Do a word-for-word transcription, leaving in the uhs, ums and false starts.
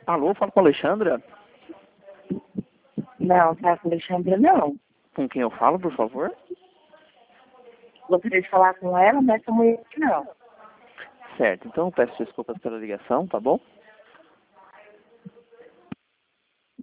Alô, falo com a Alexandra? Não, tá com Alexandra, não. Com quem eu falo, por favor? Gostaria de falar com ela, mas essa mulher aqui não. Certo, então eu peço desculpas pela ligação, tá bom?